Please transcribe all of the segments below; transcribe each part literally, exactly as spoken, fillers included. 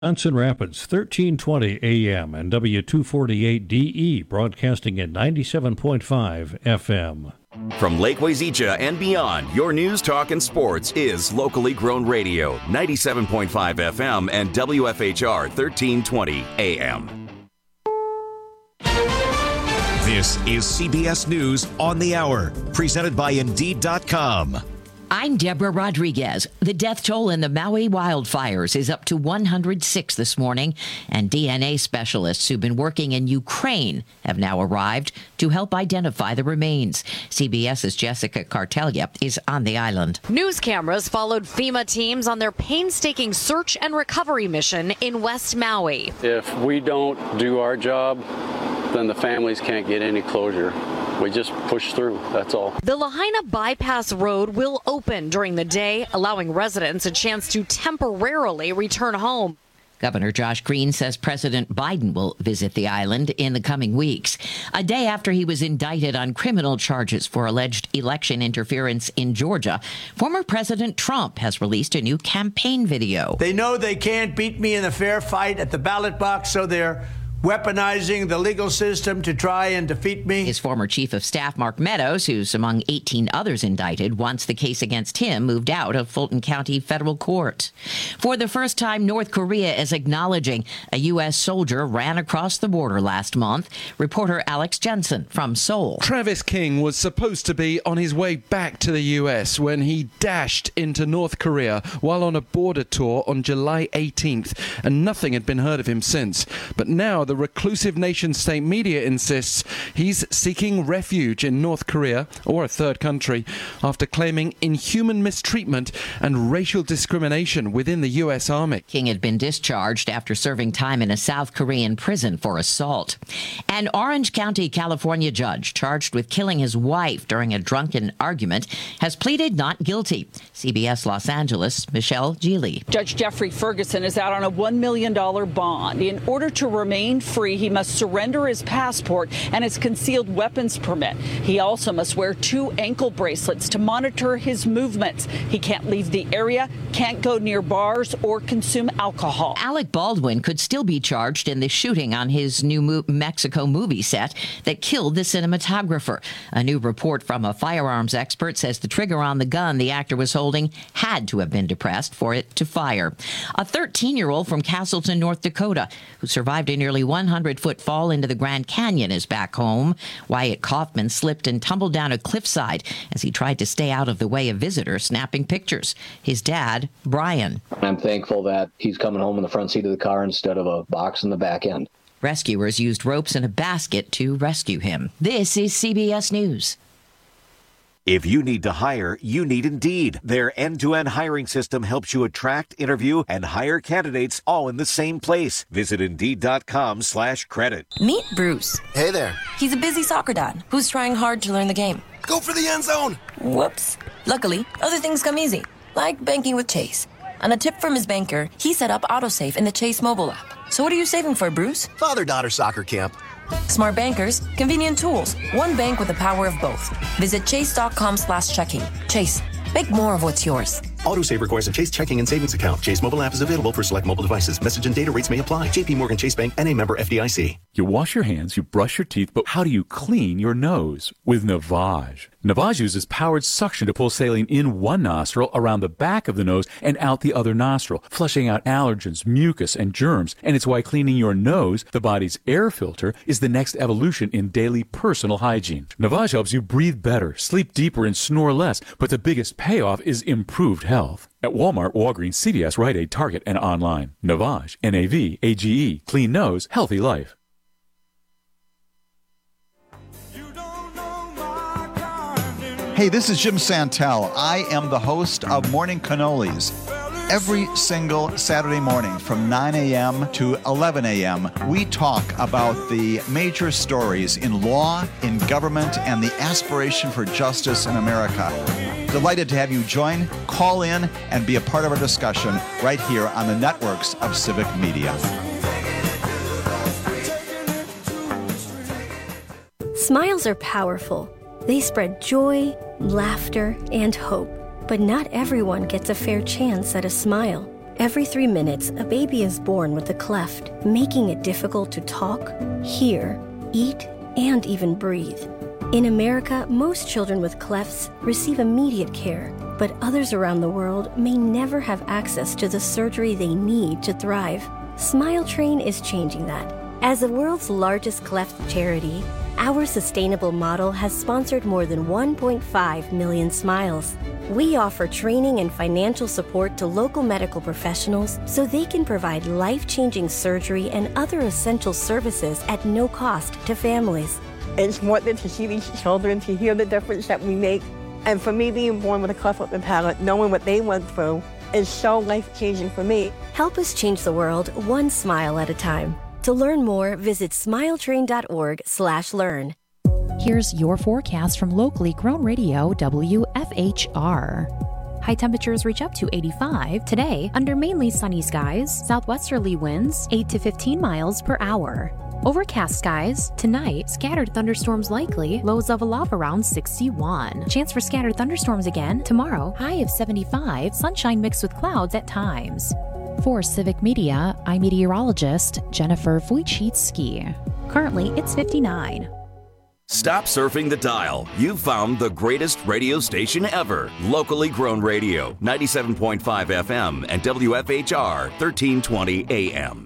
Johnson Rapids, thirteen twenty A M and W two forty-eight D E, broadcasting at ninety-seven point five F M. From Lake Wazeecha and beyond, your news, talk, and sports is locally grown radio, ninety-seven point five F M and W F H R thirteen twenty A M. This is C B S News on the Hour, presented by Indeed dot com. I'm Deborah Rodriguez. The death toll in the Maui wildfires is up to one hundred six this morning, and D N A specialists who've been working in Ukraine have now arrived to help identify the remains. CBS's Jessica Cartelia is on the island. News cameras followed FEMA teams on their painstaking search and recovery mission in West Maui. If we don't do our job, then the families can't get any closure. We just push through, that's all. The Lahaina Bypass Road will open during the day, allowing residents a chance to temporarily return home. Governor Josh Green says President Biden will visit the island in the coming weeks. A day after he was indicted on criminal charges for alleged election interference in Georgia, former President Trump has released a new campaign video. They know they can't beat me in a fair fight at the ballot box, so they're weaponizing the legal system to try and defeat me. His former chief of staff, Mark Meadows, who's among eighteen others indicted, wants the case against him moved out of Fulton County federal court. For the first time, North Korea is acknowledging a U S soldier ran across the border last month. Reporter Alex Jensen from Seoul. Travis King was supposed to be on his way back to the U S when he dashed into North Korea while on a border tour on July eighteenth, and nothing had been heard of him since. But now the reclusive nation-state media insists he's seeking refuge in North Korea or a third country after claiming inhuman mistreatment and racial discrimination within the U S Army. King had been discharged after serving time in a South Korean prison for assault. An Orange County, California judge charged with killing his wife during a drunken argument has pleaded not guilty. C B S Los Angeles' Michelle Geely. Judge Jeffrey Ferguson is out on a one million dollars bond. In order to remain free, he must surrender his passport and his concealed weapons permit. He also must wear two ankle bracelets to monitor his movements. He can't leave the area, can't go near bars or consume alcohol. Alec Baldwin could still be charged in the shooting on his New Mo- Mexico movie set that killed the cinematographer. A new report from a firearms expert says the trigger on the gun the actor was holding had to have been depressed for it to fire. A thirteen-year-old from Castleton, North Dakota, who survived a nearly one hundred foot fall into the Grand Canyon is back home. Wyatt Kaufman slipped and tumbled down a cliffside as he tried to stay out of the way of visitors snapping pictures. His dad, Brian. I'm thankful that he's coming home in the front seat of the car instead of a box in the back end. Rescuers used ropes and a basket to rescue him. This is C B S News. If you need to hire, you need Indeed. Their end-to-end hiring system helps you attract, interview, and hire candidates all in the same place. Visit Indeed.com slash credit. Meet Bruce. Hey there. He's a busy soccer dad who's trying hard to learn the game. Go for the end zone. Whoops. Luckily, other things come easy, like banking with Chase. On a tip from his banker, he set up AutoSave in the Chase mobile app. So what are you saving for, Bruce? Father-daughter soccer camp. Smart bankers, convenient tools. One bank with the power of both. Visit chase.com slash checking. Chase, make more of what's yours. AutoSave requires a Chase checking and savings account. Chase mobile app is available for select mobile devices. Message and data rates may apply. J P Morgan Chase Bank, N A member F D I C. You wash your hands, you brush your teeth, but how do you clean your nose? With Navage. Navage uses powered suction to pull saline in one nostril, around the back of the nose, and out the other nostril, flushing out allergens, mucus, and germs. And it's why cleaning your nose, the body's air filter, is the next evolution in daily personal hygiene. Navage helps you breathe better, sleep deeper, and snore less, but the biggest payoff is improved health. At Walmart, Walgreens, C V S, Rite Aid, Target, and online. Navage, N A V A G E. Clean nose, healthy life. Hey, this is Jim Santel. I am the host of Morning Cannolis. Every single Saturday morning from nine a.m. to eleven a.m., we talk about the major stories in law, in government, and the aspiration for justice in America. Delighted to have you join, call in, and be a part of our discussion right here on the networks of Civic Media. Smiles are powerful. They spread joy, laughter, and hope. But not everyone gets a fair chance at a smile. Every three minutes, a baby is born with a cleft, making it difficult to talk, hear, eat, and even breathe. In America, most children with clefts receive immediate care, but others around the world may never have access to the surgery they need to thrive. Smile Train is changing that. As the world's largest cleft charity, our sustainable model has sponsored more than one point five million smiles. We offer training and financial support to local medical professionals so they can provide life-changing surgery and other essential services at no cost to families. It's wonderful to see these children, to hear the difference that we make. And for me, being born with a cleft lip and palate, knowing what they went through, is so life-changing for me. Help us change the world one smile at a time. To learn more, visit smiletrain.org slash learn. Here's your forecast from locally grown radio W F H R. High temperatures reach up to eighty-five today under mainly sunny skies, southwesterly winds eight to fifteen miles per hour. Overcast skies tonight, scattered thunderstorms likely, lows of a low around sixty-one. Chance for scattered thunderstorms again tomorrow, high of seventy-five, sunshine mixed with clouds at times. For Civic Media, I'm meteorologist Jennifer Wojcicki. Currently, it's fifty-nine. Stop surfing the dial. You've found the greatest radio station ever. Locally grown radio, ninety-seven point five F M and W F H R, thirteen twenty A M.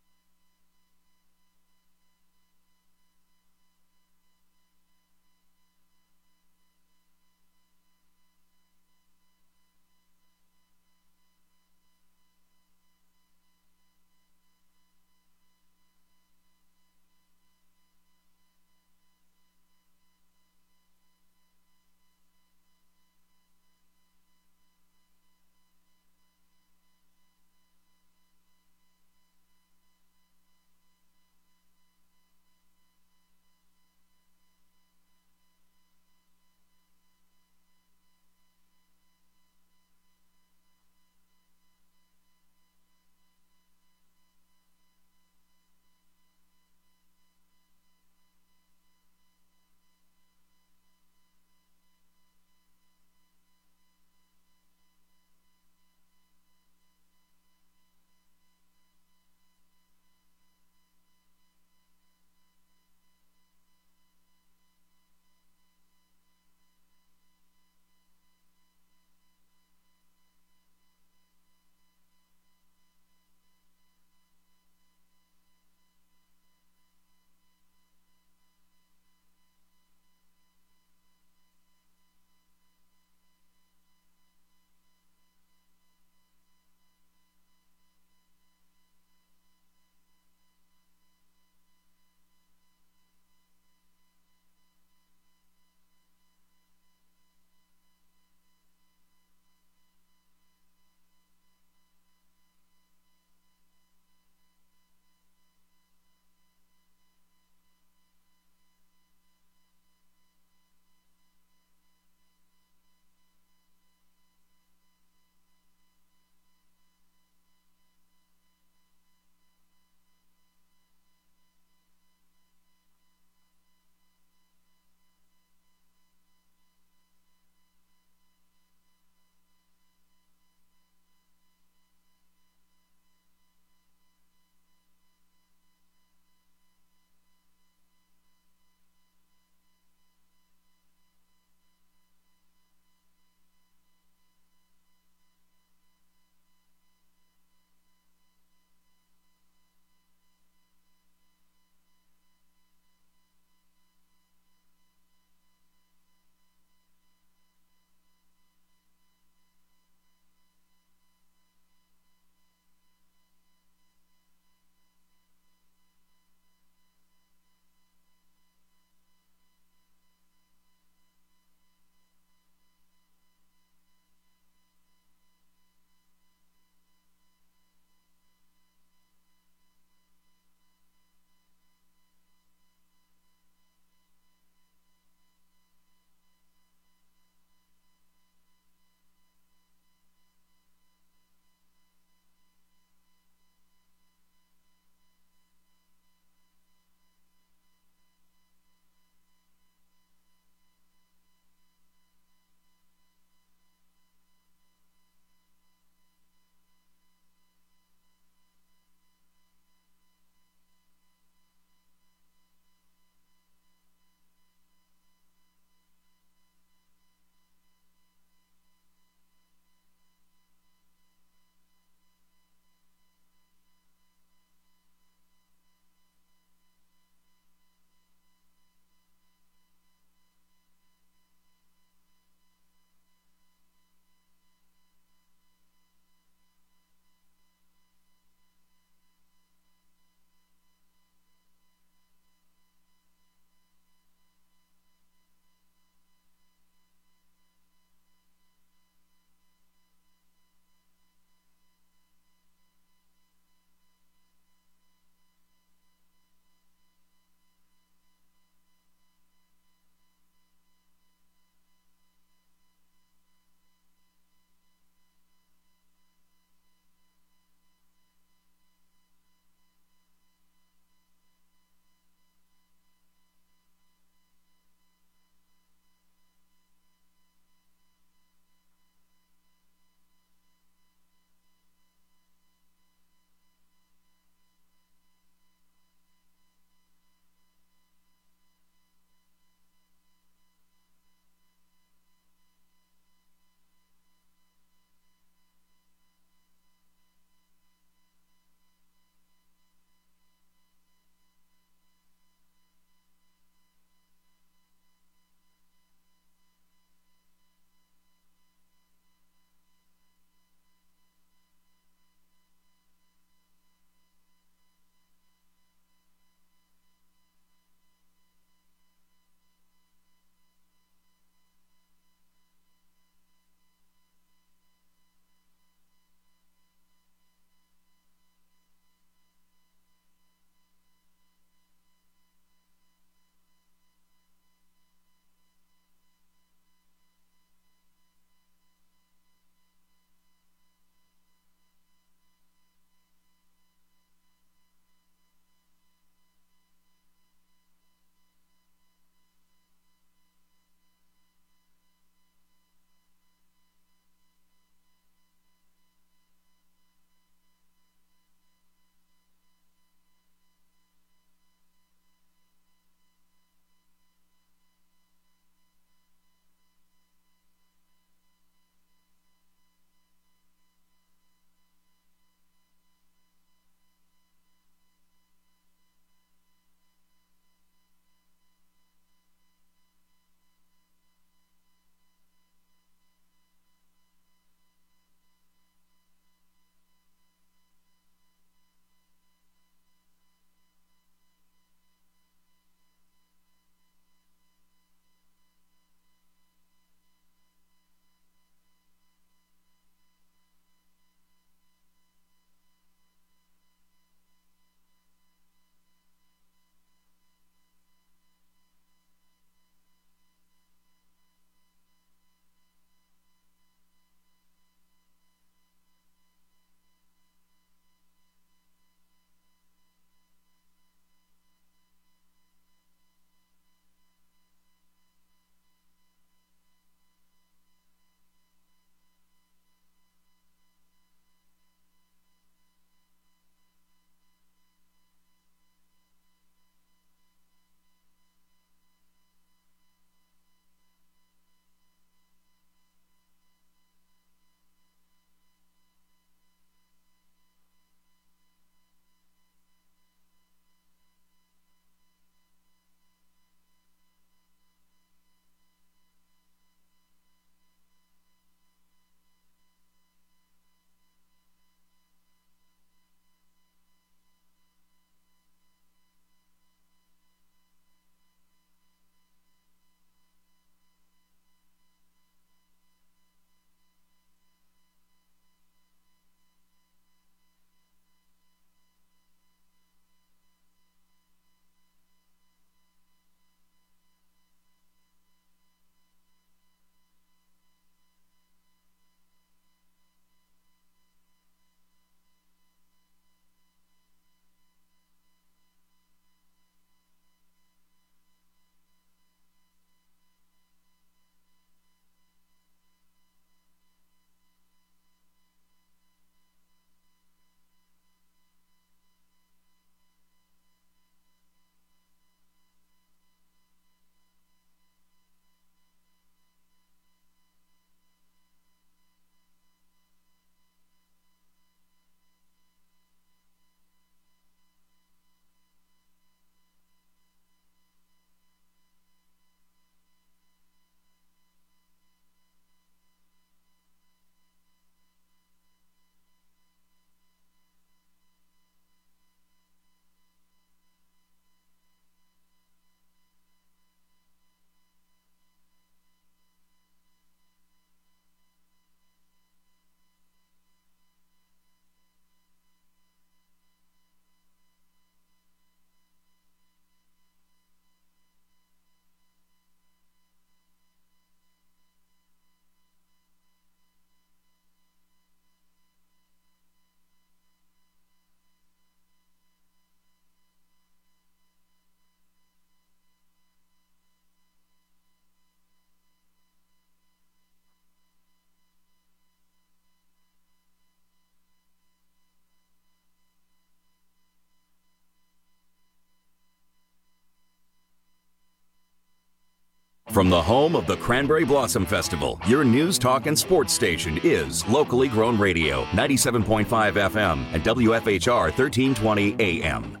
From the home of the Cranberry Blossom Festival, your news, talk, and sports station is Locally Grown Radio, ninety-seven point five F M and W F H R thirteen twenty A M.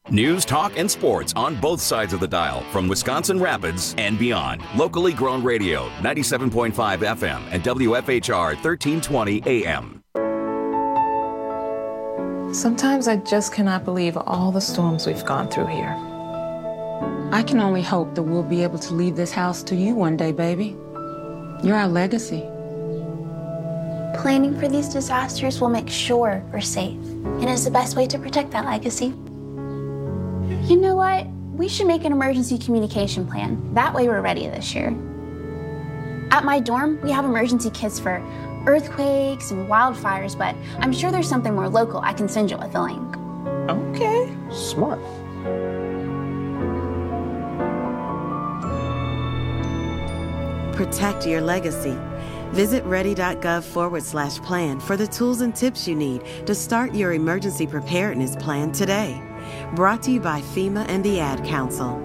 News, talk, and sports on both sides of the dial from Wisconsin Rapids and beyond. Locally grown radio, ninety-seven point five F M and W F H R thirteen twenty A M. Sometimes I just cannot believe all the storms we've gone through here. I can only hope that we'll be able to leave this house to you one day, baby. You're our legacy. Planning for these disasters will make sure we're safe, and is the best way to protect that legacy. You know what? We should make an emergency communication plan. That way we're ready this year. At my dorm, we have emergency kits for earthquakes and wildfires, but I'm sure there's something more local I can send you with a link. Okay. Smart. Protect your legacy. Visit ready.gov forward slash plan for the tools and tips you need to start your emergency preparedness plan today. Brought to you by FEMA and the Ad Council.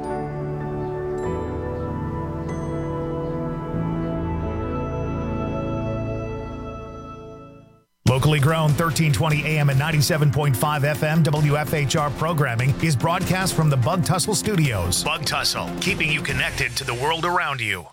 Locally grown thirteen twenty A M and ninety-seven point five F M W F H R programming is broadcast from the Bug Tussle Studios. Bug Tussle, keeping you connected to the world around you.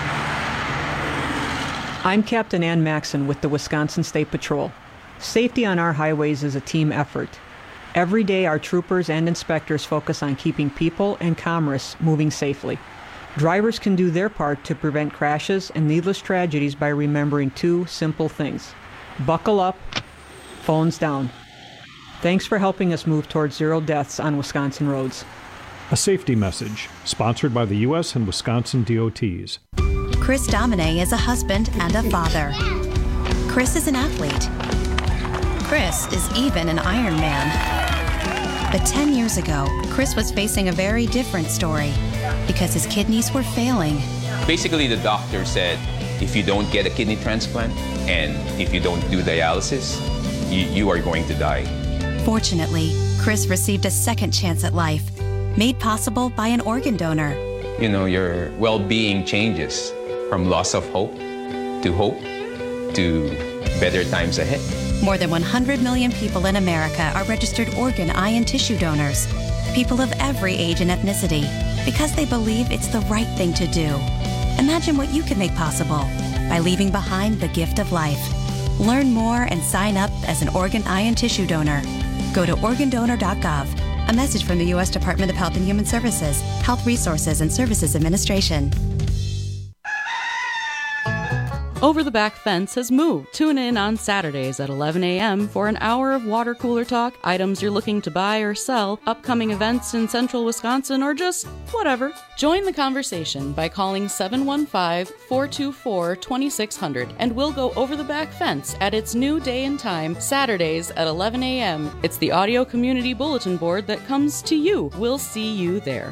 I'm Captain Ann Maxon with the Wisconsin State Patrol. Safety on our highways is a team effort. Every day, our troopers and inspectors focus on keeping people and commerce moving safely. Drivers can do their part to prevent crashes and needless tragedies by remembering two simple things. Buckle up, phones down. Thanks for helping us move towards zero deaths on Wisconsin roads. A safety message, sponsored by the U S and Wisconsin D O Ts. Chris Domine is a husband and a father. Chris is an athlete. Chris is even an Ironman. But ten years ago, Chris was facing a very different story because his kidneys were failing. Basically, the doctor said, if you don't get a kidney transplant and if you don't do dialysis, you, you are going to die. Fortunately, Chris received a second chance at life, made possible by an organ donor. You know, your well-being changes from loss of hope to hope to better times ahead. More than one hundred million people in America are registered organ, eye, and tissue donors. People of every age and ethnicity, because they believe it's the right thing to do. Imagine what you can make possible by leaving behind the gift of life. Learn more and sign up as an organ, eye, and tissue donor. Go to organ donor dot gov. A message from the U S Department of Health and Human Services, Health Resources and Services Administration. Over the Back Fence has moved. Tune in on Saturdays at eleven a m for an hour of water cooler talk, items you're looking to buy or sell, upcoming events in central Wisconsin, or just whatever. Join the conversation by calling seven one five, four two four, two six zero zero and we'll go over the back fence at its new day and time, Saturdays at eleven a m It's the audio community bulletin board that comes to you. We'll see you there.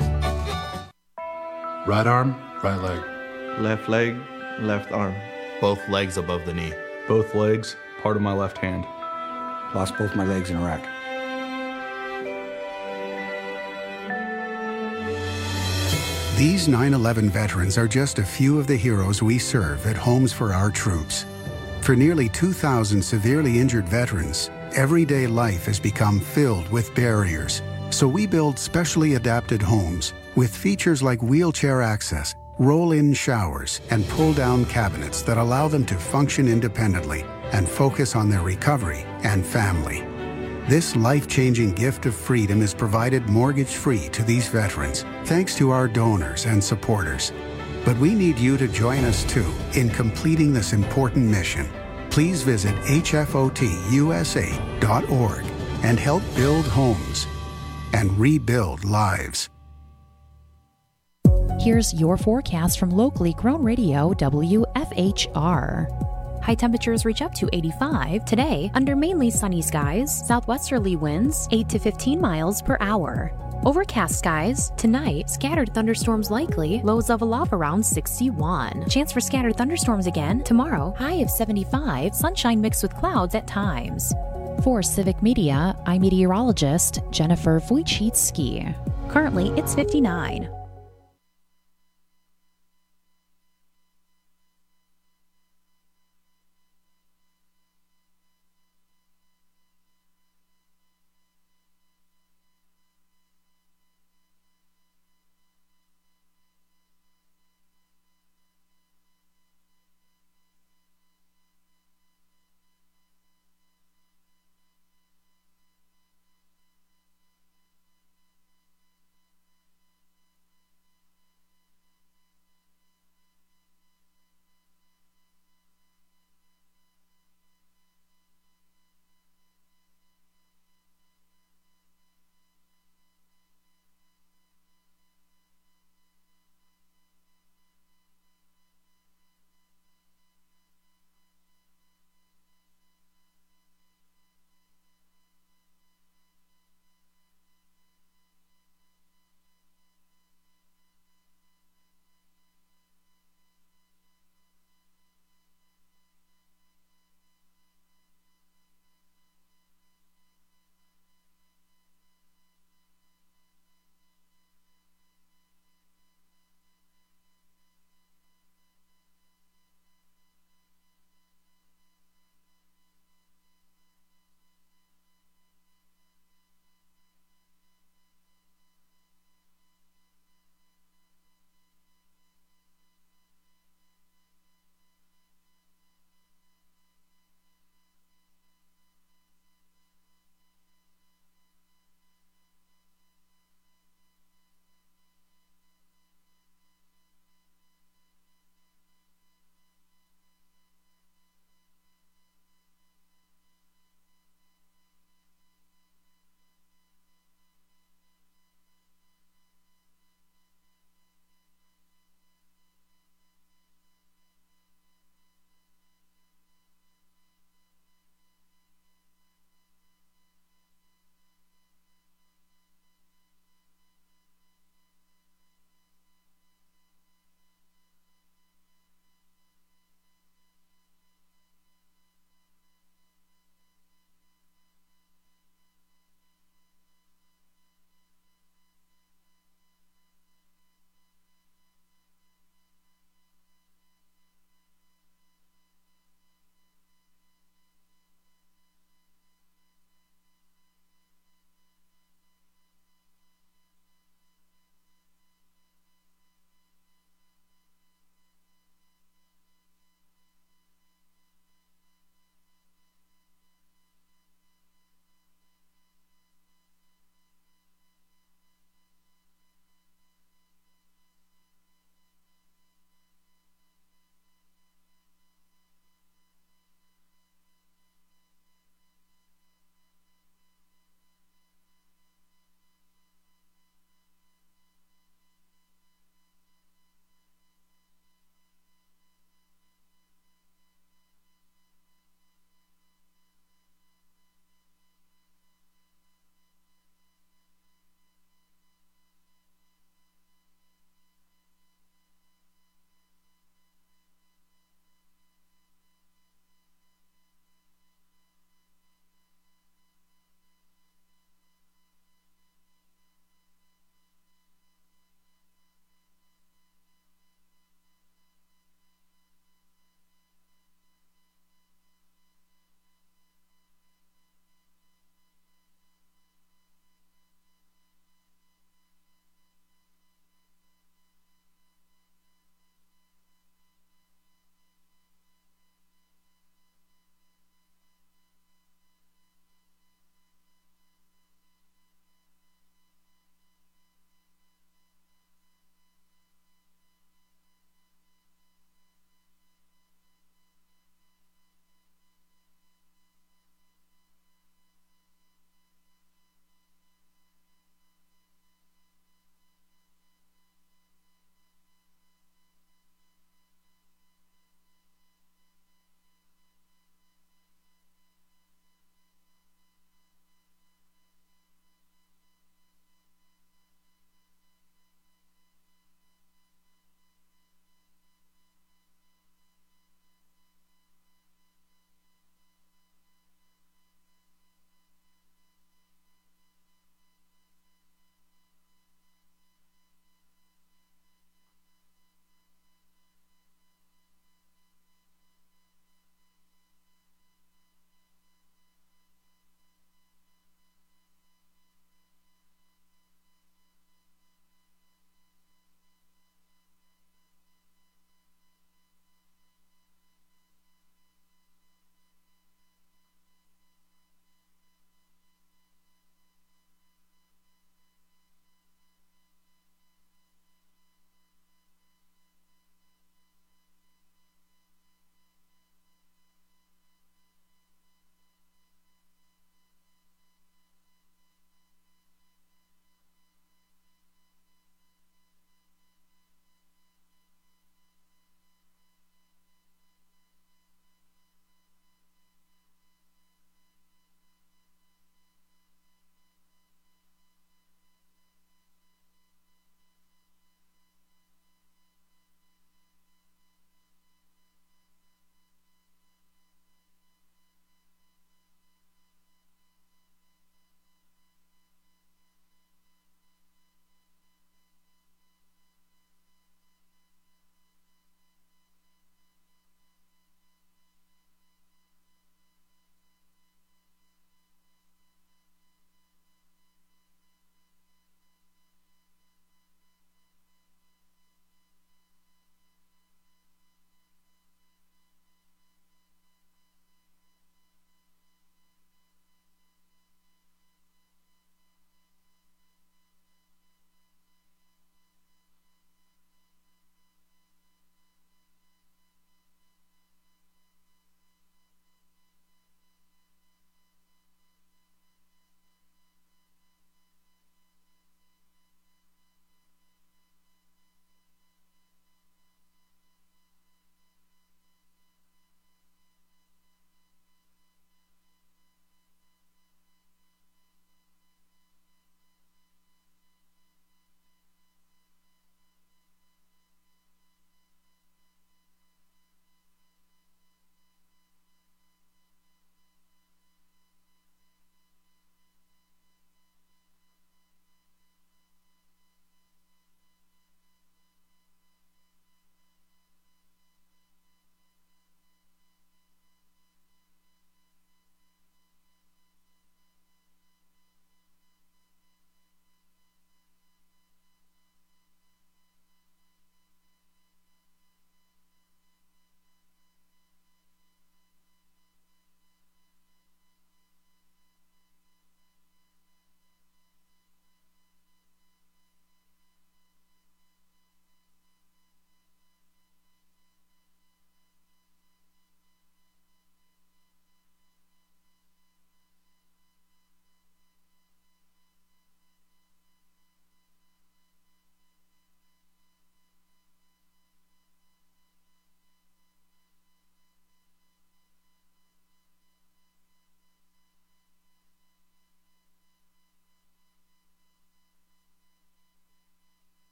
Right arm, right leg. Left leg, left arm. Both legs above the knee. Both legs, part of my left hand. Lost both my legs in Iraq. These nine eleven veterans are just a few of the heroes we serve at Homes for Our Troops. For nearly two thousand severely injured veterans, everyday life has become filled with barriers. So we build specially adapted homes with features like wheelchair access, roll-in showers, and pull-down cabinets that allow them to function independently and focus on their recovery and family. This life-changing gift of freedom is provided mortgage-free to these veterans, thanks to our donors and supporters. But we need you to join us too in completing this important mission. Please visit H F O T U S A dot org and help build homes and rebuild lives. Here's your forecast from locally grown radio W F H R. High temperatures reach up to eighty-five today under mainly sunny skies, southwesterly winds eight to fifteen miles per hour. Overcast skies tonight, scattered thunderstorms likely, lows of around sixty-one. Chance for scattered thunderstorms again tomorrow, high of seventy-five, sunshine mixed with clouds at times. For Civic Media, I'm meteorologist Jennifer Wojcicki. Currently, it's fifty-nine.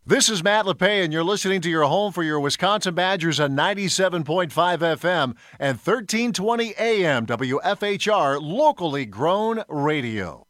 This is Matt LePay, and you're listening to your home for your Wisconsin Badgers on ninety-seven point five F M and thirteen twenty A M W F H R, locally grown radio.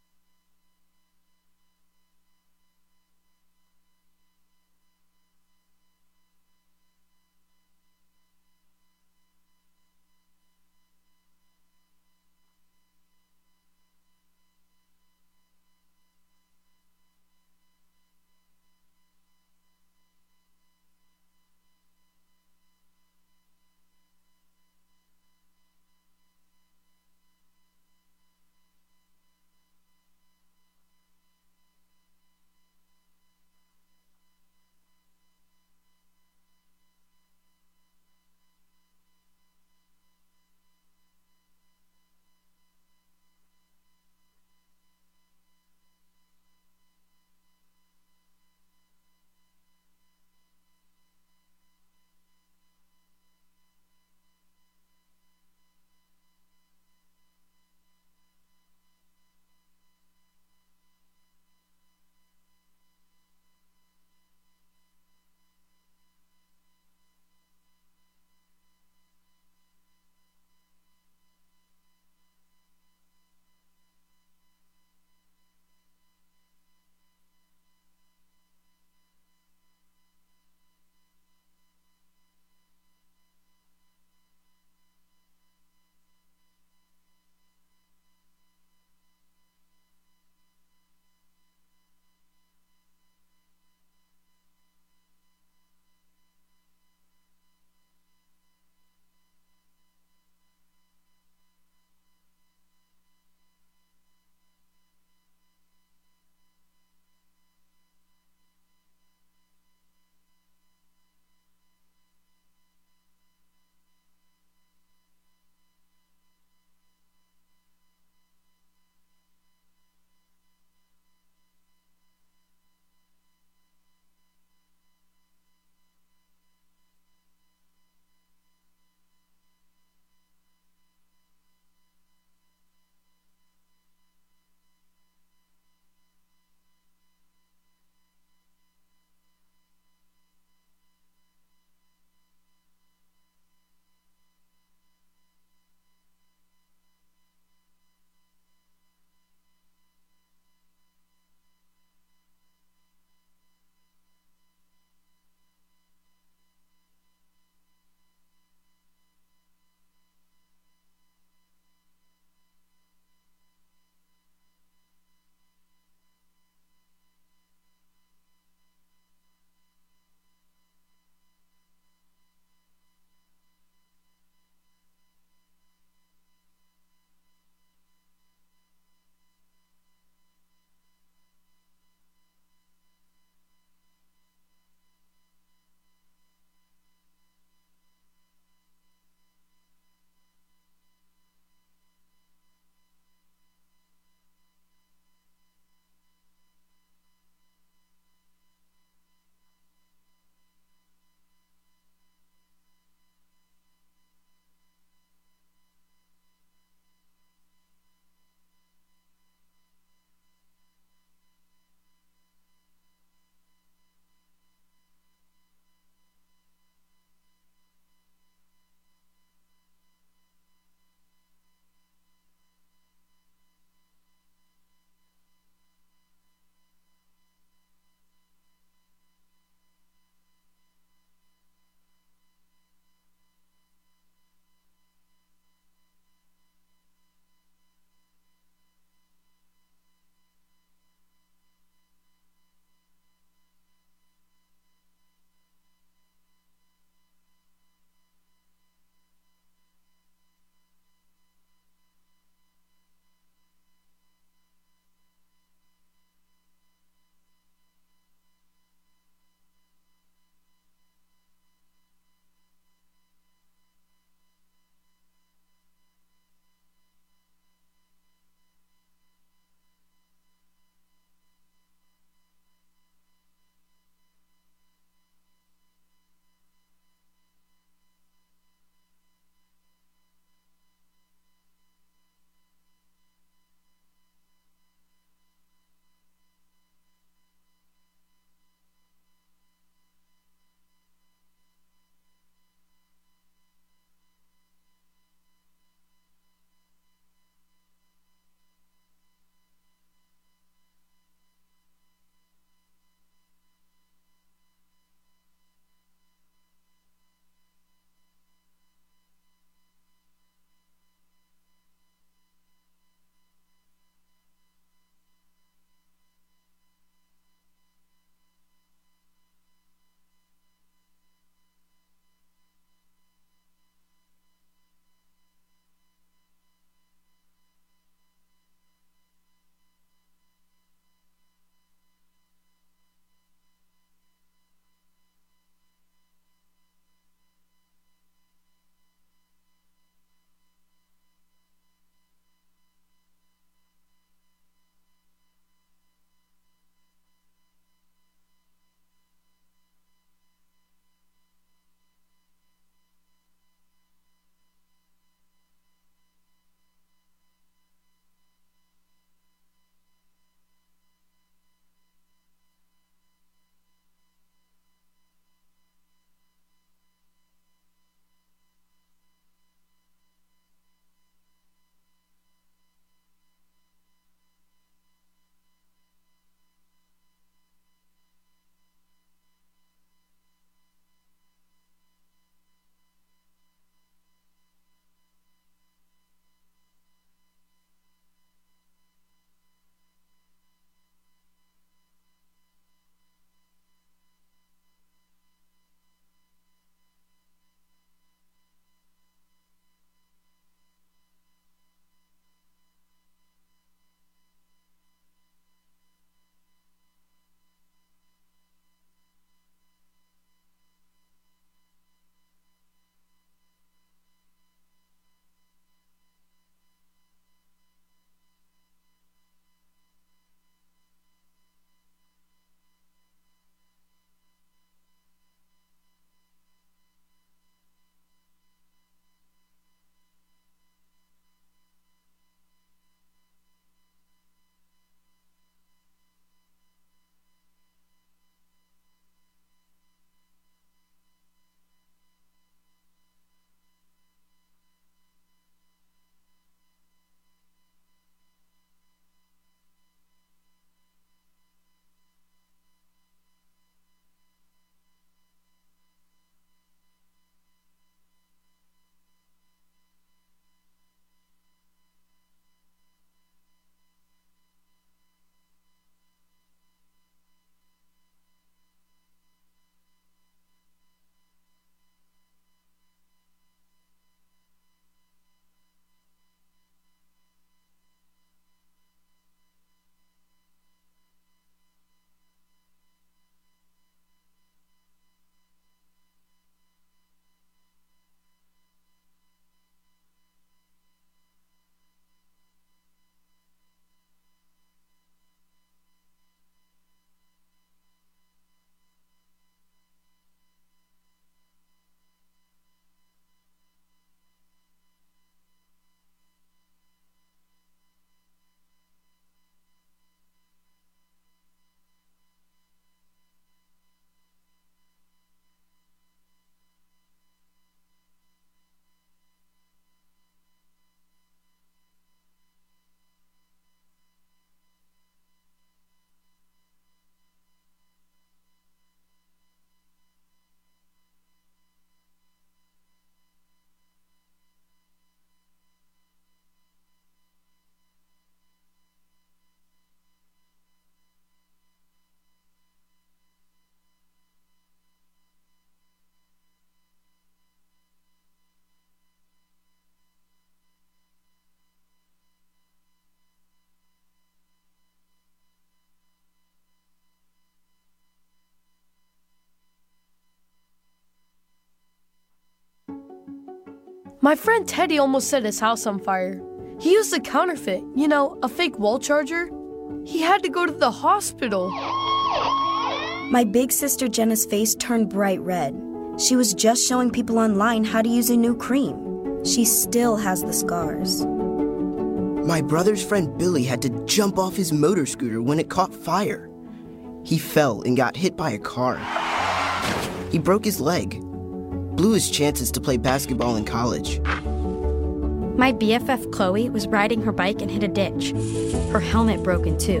My friend Teddy almost set his house on fire. He used a counterfeit, you know, a fake wall charger. He had to go to the hospital. My big sister Jenna's face turned bright red. She was just showing people online how to use a new cream. She still has the scars. My brother's friend Billy had to jump off his motor scooter when it caught fire. He fell and got hit by a car. He broke his leg, blew his chances to play basketball in college. My B F F Chloe was riding her bike and hit a ditch. Her helmet broke in two.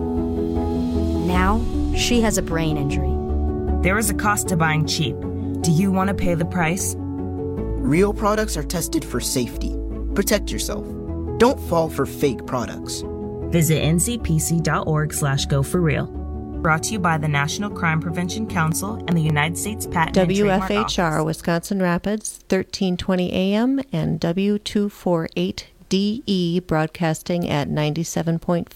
Now, she has a brain injury. There is a cost to buying cheap. Do you want to pay the price? Real products are tested for safety. Protect yourself. Don't fall for fake products. Visit N C P C dot org slash go for real. Brought to you by the National Crime Prevention Council and the United States Patent W and F Trademark H R, Office. Wisconsin Rapids, thirteen twenty A M and W two forty-eight D E, broadcasting at ninety-seven point